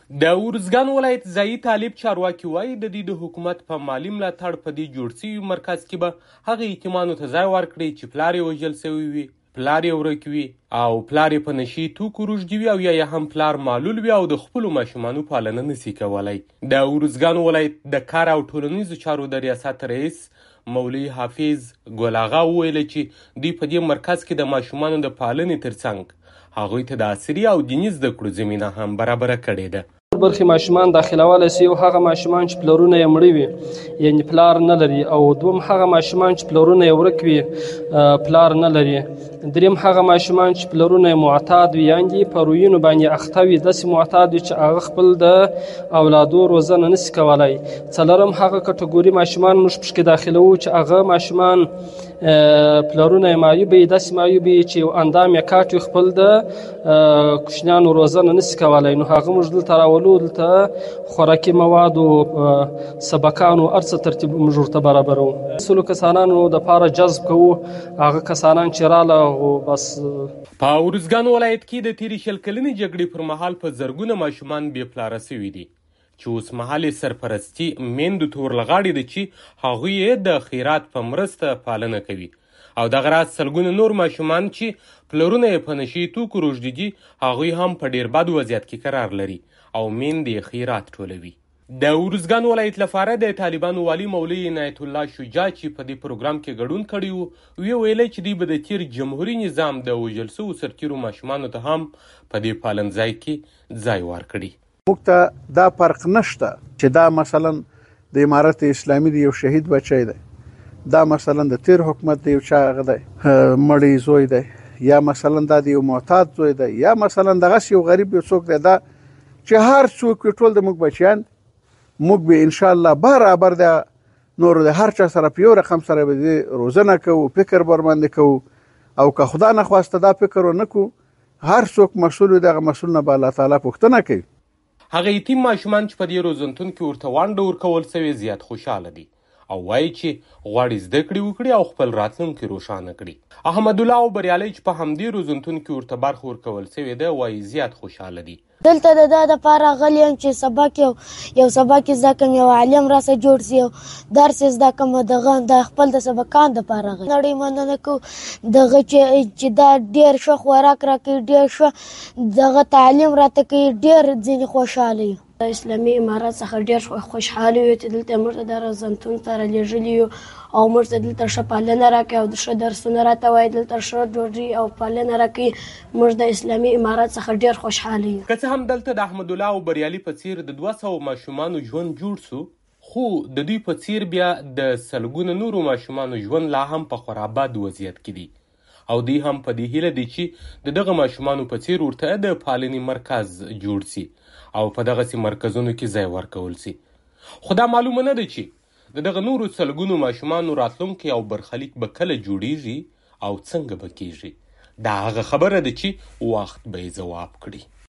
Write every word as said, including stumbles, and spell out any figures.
د ارزګان ولایت ځایي طالب چارواکي وایي د دوی د حکومت په مالي ملاتړ په دې جوړ سوي مرکز کې به هغه یتیمانو ته ځای ورکړي چې پلار یې وژل سوی وي، پلار یې ورک وي او پلار یې په نشي توکو روږدي وي او یا یې هم پلار معلول وي او د خپلو ماشومانو پالنه نسي کولی. د ارزګان ولایت د کار او ټولنیزو چارو د ریاست رئیس مولوي حافظ ګل اغا وویل چې دوی په دې مرکز کې د ماشومانو د پالنې ترڅنګ هغوی ته د عصري او دیني زده کړو زمینه هم برابره کړې ده. برخې ماشومان داخلولی سي او هغه ماشومان چې پلرونه یې مړه وي یعنې پلار نه لري، او دوم هغه ماشومان چې پلرونه یې ورک وي پلار نه لري، دریم هغه ماشومان چې پلرونه یې معتاد وي یعنې په رویونو باندې اخته وي، داسې معتاد وي چې هغه خپل د اولادو روزنه نسي کولی. څلورم هغه کټګوري ماشومان موږ پکې داخلوو چې هغه ماشومان پلرونه یې معیوب وي، داسې معیوب وي چې یو اندام یې کاټ وي، خپل د کوچنیانو روزنه نسي کولی. نو هغه موږ دلته راولو، دلته خوراکي مواد او سبقانو هر څه ترتیب موږ ورته برابروو. سلو کسانانو دپاره جذب کوو، هغه کسانان چې راله او بس. په ارزګان ولایت کې د تېرې شل کلنې جګړې پر مهال په زرګونه ماشومان بې پلاره سوي دي چې اوس مهال یې سرپرستي میندو ته ورلغاړې ده چې هغوی یې د خیرات په مرسته پالنه کوي، او دغه راز سلګونه نور ماشومان چې پلرونه یې په نشي توکو روږدي دي هغوی هم په ډېر بد وضعیت کې قرار لري او میندې یې خیرات ټولوي. د ارزګان ولایت لپاره د طالبانو والي مولوي عنایت الله شجاع چې په دې پروګرام کې ګډون کړی و ویې ویلی چې دوی به د تیر جمهوري نظام د وژل سوو سرتیرو ماشومانو ته هم په دې پالنځای کې ځای ورکړي. موږ ته دا فرق نشته چې دا مثلا د امارت اسلامي د یو شهید بچی دی، دا مثلا د تیر حکومت د یو چا هغه دی مړی زوی دی، یا مثلا دا د یو معتاد زوی دی، یا مثلا دغسې یو غریب یو څوک دی. دا چې هر څوک ټول د موږ بچیان موږ به انشاءالله برابر د نورو د هر چا سره په یو رقم سره به دې روزنه کوو، فکر ورباندې کوو، او که خدا نخواسته دا فکر ونه کوو، هر څوک مسؤل وي دغه مسؤل نه به الله تعالی پوښتنه کوي. هغه یتیم ماشومان چې په دې روزنتون کې ورته ونډه ورکول سوې زیات خوشحاله دي او وایي چې غواړي زده کړې وکړي او خپل راتلونکی روښانه کړي. احمد الله او بریالی چې په همدې روزنتون کې ورته برخه ورکول سوې ده وایي زیات خوشحاله دي. دلته د دا دپاره غلی یم چې سبق یو یو سبق زده کړم، یو عالم راسه جوړ سي، یو درس زده کړم، دغه د خپل د سبقان دپاره غلی نړۍ مننه کوو دغه چې چې دا ډېر ښه خوراک راکوي، ډېر ښه دغه تعلیم راته کوي، ډېر ځینې خوشحاله یو. د اسلامي امارت څخه ډېر خوشحاله یو چې دلته موږ ته د روزنتون ته رالیږلي یو او موږ ته دلته ښه پالنه راکوي او ښه درسونه راته وایي، دلته ښه ډوډۍ او پالنه راکوي. موږ د اسلامي امارت څخه ډېر خوشحاله یو. که څه هم دلته د احمد الله او بریالي په څیر د دوه سوو ماشومانو ژوند جوړ سو، خو د دوی په څیر بیا د سلګونو نورو ماشومانو ژوند لا هم په خورا بد وضعیت کې دي او دوی هم په دې هیله دي چې د دغه ماشومانو په څیر ورته د پالنې مرکز جوړ سي او په دغسې مرکزونو کې ځای ورکول سي. خو دا معلومه نه ده چې د دغه نورو سلګونو ماشومانو راتلونکی او برخلیک به کله جوړیږي او څنګه به کیږي. دا هغه خبره ده چې وخت به یې ځواب کړي.